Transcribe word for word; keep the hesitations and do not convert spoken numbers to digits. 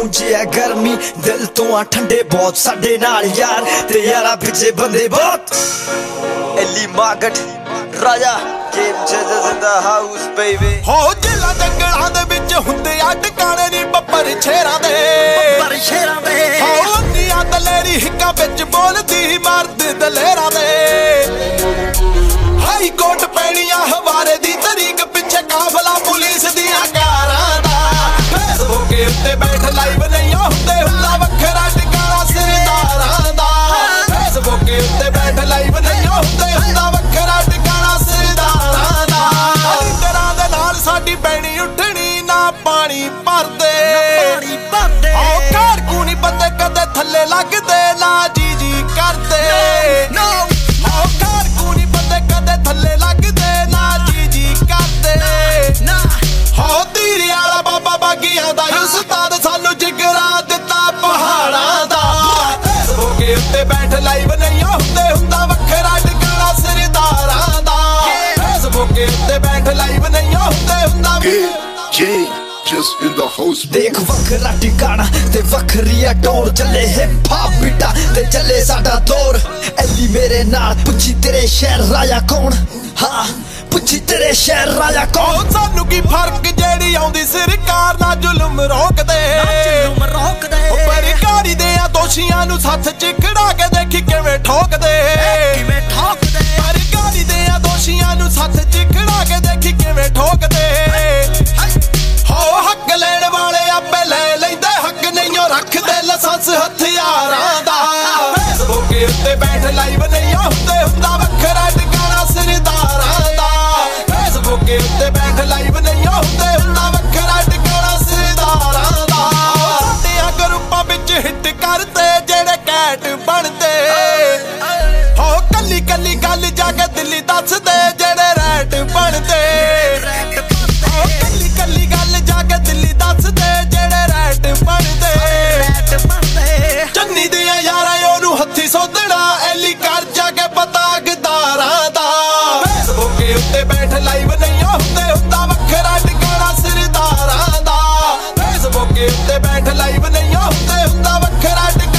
ਪਹੁੰਚੇ ਆ ਗਰਮੀ ਦਿਲ ਤੋਂ ਆ ਠੰਡੇ ਬਹੁਤ ਸਾਡੇ ਨਾਲ ਯਾਰ ਤੇ ਯਾਰਾ ਪਿੱਛੇ ਬੰਦੇ ਬਹੁਤ Elly Mangat Raja game changers in the house baby ਹੋ ਜਿਲਾ ਜੰਗਲਾਂ ਦੇ ਵਿੱਚ ਹੁੰਦੇ ਆ ਟਿਕਾਣੇ ਨੀ ਬੱਬਰ ਸ਼ੇਰਾਂ ਦੇ ਬੱਬਰ ਸ਼ੇਰਾਂ ਦੇ ਹੋ ਨੀਆਂ ਦਲੇਰੀ ਹਿੱਕਾਂ ਵਿੱਚ ਬੋਲਦੀ ਮਰਦ ਦਲੇਰਾਂ ਦੇ ਹਾਈ ਕੋਟ ਪੈਣੀਆਂ ਹਵਾਰੇ ਦੀ ਤਰੀਕ ਪਿੱਛੇ ਕਾਫਲਾ ਪੁਲਿਸ ਦੀਆਂ ਕਾਰਾਂ ਦਾ ਫੇਸਬੁੱਕ ਉੱਤੇ ਬੈਠ ਲਾਈਵ ਨਹੀਂ ਹੁੰਦੇ ਹੁੰਦਾ ਵੱਖਰਾ ਟਿਕਾਣਾ ਸਰਦਾਰਾਂ ਦਾ ਫੇਸਬੁੱਕ ਉੱਤੇ ਬੈਠ ਲਾਈਵ ਨਹੀਂ ਹੁੰਦੇ ਹੁੰਦਾ ਵੱਖਰਾ ਟਿਕਾਣਾ ਸਰਦਾਰਾਂ ਦਾ ਲੀਡਰਾਂ ਦੇ ਨਾਲ ਸਾਡੀ ਪੈਣੀ ਉੱਠਣੀ ਨਾ ਪਾਣੀ ਭਰਦੇ ਪਾਣੀ ਭਰਦੇ ਆਹ ਘਰ ਕੂ ਨੀ ਬੰਦੇ ਕਦੇ ਥੱਲੇ ਲੱਗਦੇ ਨਾ ਜੀ ਜੀ ਕਰਦੇ ਨੋ ਆਹ ਘਰ ਕੂ ਨੀ ਬੰਦੇ ਕਦੇ ਥੱਲੇ ਲੱਗਦੇ ਨਾ ਜੀ ਜੀ ਕਰਦੇ ਨਾ ਹੋ ਤੀਰੇ ਵਾਲਾ ਬਾਬਾ ਬਾਗੀਆਂ ਦਾ ਉਸਤਾਦ ਸਾਨੂੰ ਜਿਗਰਾ ਦਿੱਤਾ ਪਹਾੜਾਂ ਦਾ ਫੇਸਬੁੱਕ ਉੱਤੇ ਬੈਠ ਲਾਈਵ ਨਹੀਂ ਹੁੰਦੇ ਹੁੰਦਾ ਵੱਖਰਾ ਟਿਕਾਣਾ ਸਰਦਾਰਾਂ ਦਾ ਫੇਸਬੁੱਕ ਉੱਤੇ ਬੈਠ ਲਾਈਵ ਨਹੀਂ ਹੁੰਦੇ ਹੁੰਦਾ just in the house ਦੇਖ ਵੱਖਰਾ ਟਿਕਾਣਾ ਤੇ ਵੱਖਰੀ ਆ ਟੋਰ ਚੱਲੇ ਹਿਪ ਹਾਪ ਬਿਟਾ ਤੇ ਚੱਲੇ ਸਾਡਾ ਦੌਰ ਐਲੀ ਮੇਰੇ ਨਾਲ ਪੁੱਛੀ ਤੇਰੇ ਸ਼ਹਿਰ ਰਾਜਾ ਕੌਣ ਹਾਂ ਪੁੱਛੀ ਤੇਰੇ ਸ਼ਹਿਰ ਰਾਜਾ ਕੌਣ ਸਾਨੂੰ ਕੀ ਫਰਕ ਜਿਹੜੀ ਆਉਂਦੀ ਸਰਕਾਰ ਨਾਲ ਜ਼ੁਲਮ ਰੋਕਦੇ ਜ਼ੁਲਮ ਰੋਕਦੇ ਉਹ ਬਰਕਾਰੀ ਦੇ ਆ ਦੋਸ਼ੀਆਂ ਨੂੰ ਸੱਥ ਚ ਖੜਾ ਕੇ ਦੇਖੀ ਕਿਵੇਂ ਠੋਕਦੇ ਕਿਵੇਂ ਠੋਕਦੇ ਬਰਕਾਰੀ ਦੇ ਆ ਦੋਸ਼ੀਆਂ ਨੂੰ ਸੱਥ ਚ ਖੜਾ ਕੇ ਦੇਖੀ ਕਿਵੇਂ ਠੋਕਦੇ ਹੋ ਹੱਕ ਲੈਣ ਵਾਲੇ ਆਪੇ ਲੈ ਲੈਂਦੇ ਹੱਕ ਨਹੀਂ ਉਹ ਰੱਖਦੇ ਲਾਇਸੈਂਸ ਹਥਿਆਰਾਂ ਦਾ ਫੇਸਬੁੱਕ ਉੱਤੇ ਬੈਠ ਲਾਈਵ ਨਹੀਂ ਹੁੰਦੇ ਹੁੰਦਾ ਵੱਖਰਾ ਟਿਕਾਣਾ ਸਰਦਾਰਾਂ ਦਾ ਫੇਸਬੁੱਕ ਉੱਤੇ ਬੈਠ ਲਾਈਵ ਨਹੀਂ ਹੁੰਦੇ ਹੁੰਦਾ ਵੱਖਰਾ ਟਿਕਾਣਾ ਸਰਦਾਰਾਂ ਦਾ ਸਾਡਿਆਂ ਗਰੁੱਪਾਂ ਵਿੱਚ ਹਿੱਟ ਕਰਦੇ ਜਿਹੜੇ ਕੈਟ ਬਣਦੇ ਹੋ ਕੱਲੀ ਕੱਲੀ ਗੱਲ ਜਾ ਕੇ ਦਿੱਲੀ ਦੱਸਦੇ ਜਿਹੜੇ ਰੈਟ ਬਣਦੇ ਕੱਲੀ ਕੱਲੀ ਗੱਲ ਜਾ ਕੇ ਦਿੱਲੀ ਦੱਸਦੇ ਜਿਹੜੇ ਰੈਟ ਬਣਦੇ ਚੰਨੀ ਦੀਆਂ ਯਾਰਾਂ ਉਹਨੂੰ ਹੱਥੀ ਸੋਧਣਾ ਐਲੀ ਕਰ ਜਾ ਕੇ ਪਤਾ ਗਦਾਰਾਂ ਦਾ ਫੇਸਬੁੱਕ ਉੱਤੇ ਬੈਠ ਲਾਈਵ ਨਹੀਂ ਹੁੰਦੇ ਹੁੰਦਾ ਵੱਖਰਾ ਟਿਕਾਣਾ ਸਰਦਾਰਾਂ ਦਾ ਫੇਸਬੁੱਕ ਉੱਤੇ ਬੈਠ ਲਾਈਵ ਨਹੀਂ ਹੁੰਦੇ ਹੁੰਦਾ ਵੱਖਰਾ ਟਿਕਾਣਾ